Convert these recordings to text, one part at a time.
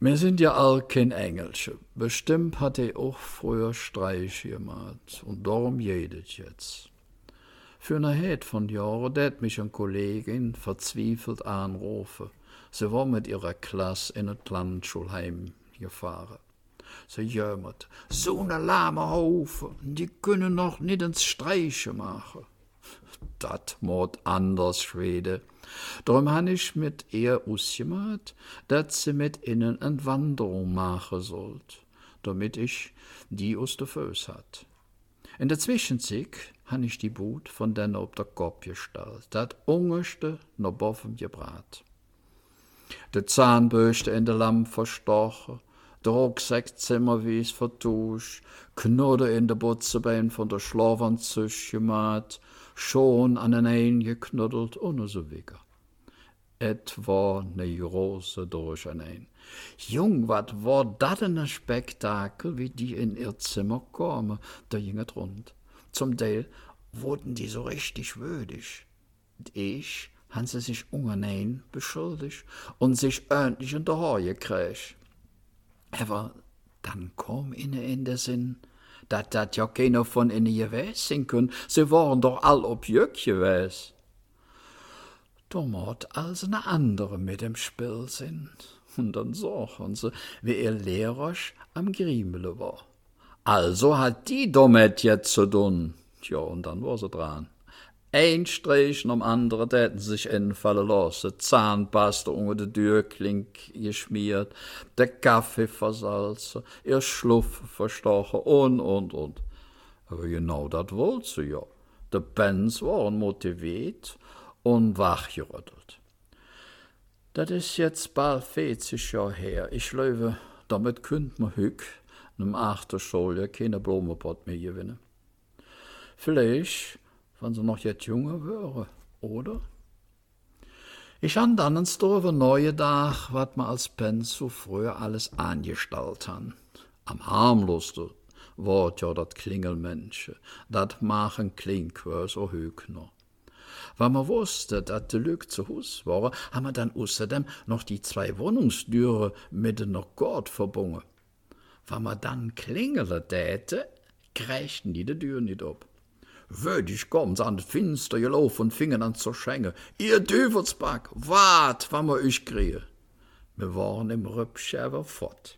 Wir sind ja all kein Engelsche. Bestimmt hat er auch früher Streich gemacht. Und darum jedet jetzt. Für eine Heit von Jahren dat mich eine Kollegin verzweifelt anrufen. Sie war mit ihrer Klasse in das Landschulheim gefahren. Sie jömmert, so eine lahme Haufe, die können noch nicht ins Streiche machen. Dat mod anders Schwede. Darum han ich mit ihr ausgemacht, dat sie mit ihnen eine Wanderung machen sollt, damit ich die aus der Föß hat. In der Zwischenzeit han ich die Boot von denen auf der Kopf gestellt, dat Ungerste noch boven gebrat. De Zahnbürste in der Lampe verstochen, der Rucksack zimmerwies vertuscht, Knudde in der Butzebein von der Schlafwand gemacht, schon an den Ein geknuddelt und so weiter. Et war ne große Durcheinander. Jung, wat war dat ein Spektakel, wie die in ihr Zimmer kamen, da ging es rund. Zum Teil wurden die so richtig würdig. Ich han sie sich ungenehm beschuldigt und sich ordentlich in der Haare gekriegt. Aber dann kam ihnen in den Sinn, dat ja keiner von ihnen gewesen können, sie waren doch all ob Jück gewesen. Da mat als eine andere mit dem Spiel sind. Und dann sahen sie, wie ihr Lehrer am Griemele war. Also hat die damit jetzt zu tun. Tja, und dann war sie dran. Ein Strich am anderen täten sich einfallen lassen, Zahnpasta unter der Türklink geschmiert, der Kaffee versalzen, ihr Schluff verstochen und. Aber genau das wollte sie ja. Die Pens waren motiviert und wachgerüttelt. Das ist jetzt bald 40 Jahre her. Ich glaube, damit könnt man hück im 8. Schuljahr keine Blumenpott mehr gewinnen. Vielleicht, wenn sie noch jetzt jünger wäre, oder? Ich han dann ins Dorf neue Dach, wat man als Pens so früher alles angestellt han. Am harmlosten wort ja dat Klingelmensche, dat machen Klinkwör so hüg noch. Weil man wusste, dat de Lüg zu Hus war, haben wir dann außerdem noch die 2 Wohnungstüre mit den Gott verbunden. Weil man dann klingele täte, kriegten die Tür nicht ab. Würdig kommen sie an das Finster gelaufen und fingen an zu schenken. Ihr Teufelsback, wart, wann wir euch kriegen. Wir waren im Rübscherber fort.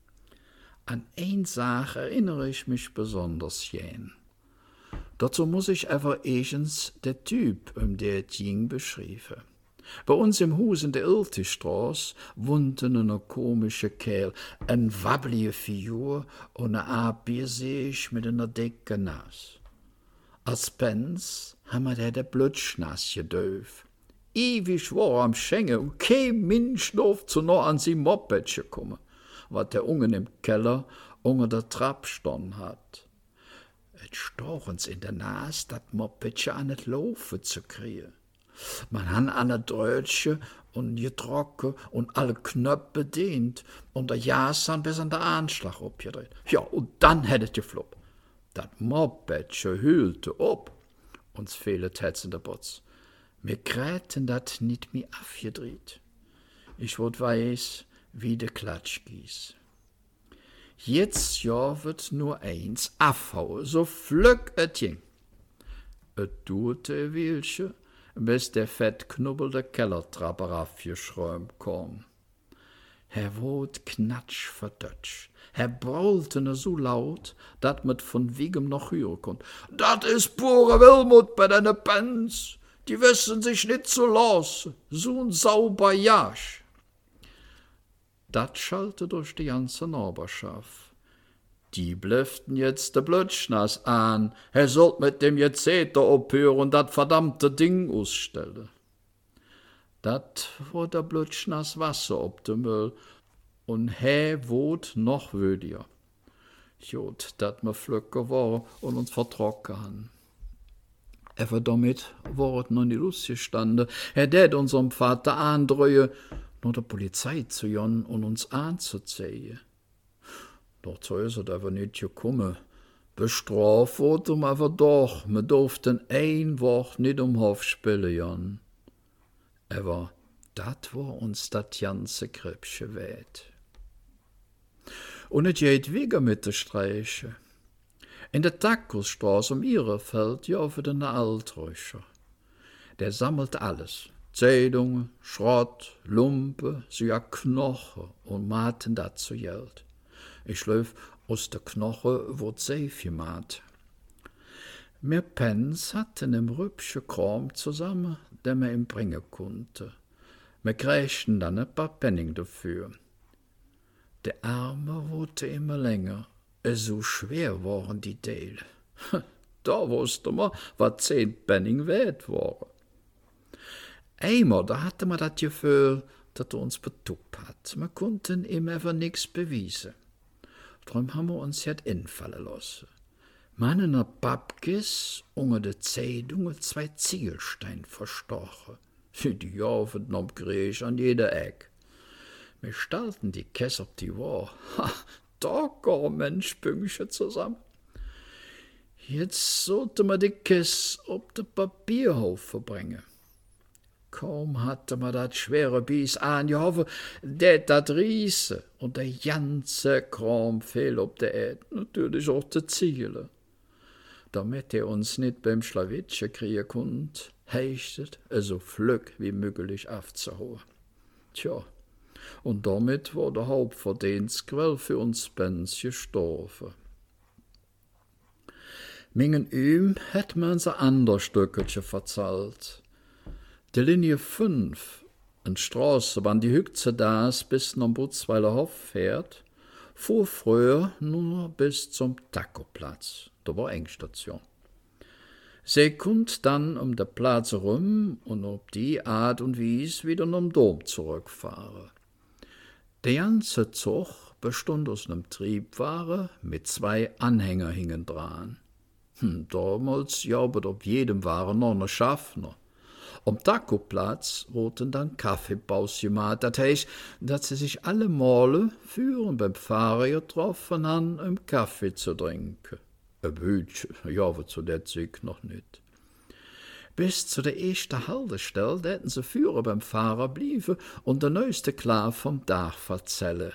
An eine Sache erinnere ich mich besonders gern. Dazu muss ich aber eigens der Typ, der es ging, beschreiben. Bei uns im Haus in der Iltistraße wohnte ein komischer Kerl, ein wabbelige Figur und ein Abgesicht mit einer dicken Nase. Als Pens haben wir der Blutschnass gedöft. Ewig war am Schengen und kein Mensch durfte zu nah an sein Mopedchen kommen, was der Ungen im Keller unter der Trapp standen hat. Et stochens in der Nase, dat Mopedchen an het Laufen zu kriegen. Man han alle Deutsche und getrocken und alle Knöpfe bedient und der Jasan bis an der Anschlag abgedreht. Ja, und dann hättet gefloppt. Dat Mopedchen hüllte ob. Uns fehlet hetz in der Botz. Wir kräten dat nicht mehr afgedreht. Ich wot weiß, wie de Klatsch gieß. Jetzt ja wird nur eins afhauen, so flück et ging. Et duerte Weilchen, bis der fettknubbel der Kellertrappe raufgeschräumt kam. Herr wot knatsch verdötsch. Herr brüllte so laut, dat mit von Wiegem noch hören konnt. Dat is pure Wilmut bei deine Pens. Die wissen sich nicht zu lassen. So ein sauber Jasch. Dat schallte durch die ganze Nachbarschaft. Die blöften jetzt de Blötschnass an. Er sollt mit dem Jezeter abhören und dat verdammte Ding ausstellen. Dat war der Blötschnass Wasser ob dem Müll. Und he wot noch würdiger. Jod, dat me Flöcke war und uns vertrocken han. Aber damit war noch nicht losgestanden. Det unserem Vater andrühe, nur der Polizei zu jon und uns anzuziehen. Doch so ist aber nicht gekommen. Bestraft wurde aber doch, wir durften ein Woch nicht Hof spielen, jon. Aber dat war uns dat ganze Krippsche weit. Und es geht wieder mit de Streiche. In der Takusstraße Ihrefeld jauft den Altröscher. Der sammelt alles. Zeitungen, Schrott, Lumpe, sogar Knochen und maten dat zu Geld. Ich löf aus der Knoche wird Seif gemacht. Mir Pens hatten im rübschen Kram zusammen, den wir ihm bringen konnte. Wir kriegten dann ein paar Penning dafür. Der Arme wurde immer länger, so schwer waren die Teile. Da wusste man, was 10 Penning wert waren. Einmal, da hatte man das Gefühl, dass uns betuppt hat. Wir konnten ihm einfach nichts beweisen. Darum haben wir uns jetzt infallen lassen. Meinen Papkes unter de Zeitungen 2 Ziegelstein verstochen. Die jaufen am Griech an jeder Eck. Wir stellten die Käse auf die Wahr. Da kam ein Spüngchen zusammen. Jetzt sollte man die Käse auf den Papierhaufen bringen. Kaum hatte man dat schwere Bies angehoffen, dat riese und der ganze Kram fiel auf der Erde, natürlich auch die Ziegel. Damit uns nicht beim Schlawittchen kriegen konnte, heichtet so flück wie möglich aufzuhauen. Tja, und damit war der Hauptverdienstquell für uns Benz gestorben. Mingen hat man uns ein anderes Stückchen verzahlt. Die Linie 5, eine Straße, wann die Hüchze das bis nach Butzweiler Hof fährt, fuhr früher nur bis zum Takoplatz. Da war Engstation. Sie kommt dann um den Platz rum und auf die Art und Weise wieder um Dom zurückfahren. Der ganze Zug bestand aus einem Triebwagen mit 2 Anhänger hingen dran. Damals jaubert auf jedem Waren noch ein Schaffner. Am Takoplatz wurden dann Kaffeepaus gemacht. Das heißt, dass sie sich alle Male führen beim Fahrer getroffen haben, Kaffee zu trinken. Ein Bütchen, ja, zu der Zeit noch nicht. Bis zu der ersten Haltestelle hätten sie führen beim Fahrer blieben und der neueste klar vom Dach erzählen.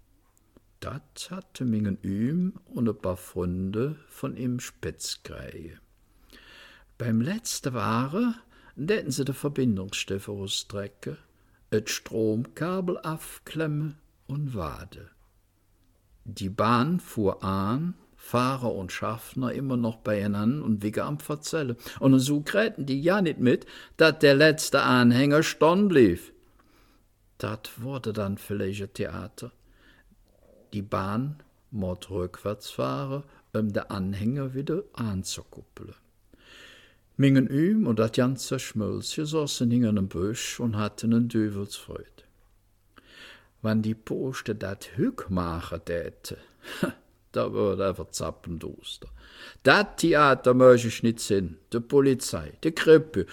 Das hatte mingen und ein paar Freunde von ihm spitz kriegen. Beim letzten Waren hätten sie die Verbindungsstoffe ausstrecken, et Stromkabel aufklemmen und warten. Die Bahn fuhr an, Fahrer und Schaffner immer noch beieinander und Wigge am Verzellen. Und so kräten die ja nicht mit, dass der letzte Anhänger stehen blieb. Das wurde dann vielleicht ein Theater. Die Bahn muss rückwärts fahren, den Anhänger wieder anzukuppeln. Mingen und das ganze Schmölzchen saßen in einem Busch und hatten einen Düvelsfreude. Wenn die Poste dat Hück machen täte, da würde einfach zappenduster. Dat Theater möchte ich nicht sehen, die Polizei, die Krippe.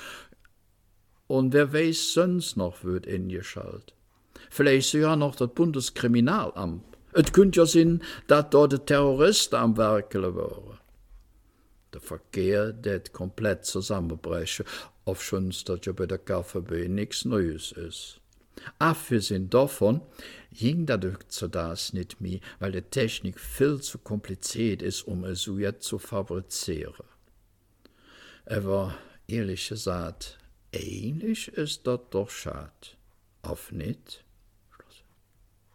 Und wer weiß sonst noch, wird eingeschaltet. Vielleicht sogar noch das Bundeskriminalamt. Es könnte ja sein, dass dort die Terroristen am Werkeln waren. Der Verkehr, der komplett zusammenbrechen, auf schon, dass ja bei der KVB nichts Neues ist. Abgesehen davon ging dadurch zu das nicht mehr, weil die Technik viel zu kompliziert ist, um es so jetzt zu fabrizieren. Aber ehrlich gesagt, eigentlich ist das doch schade. Auf nicht?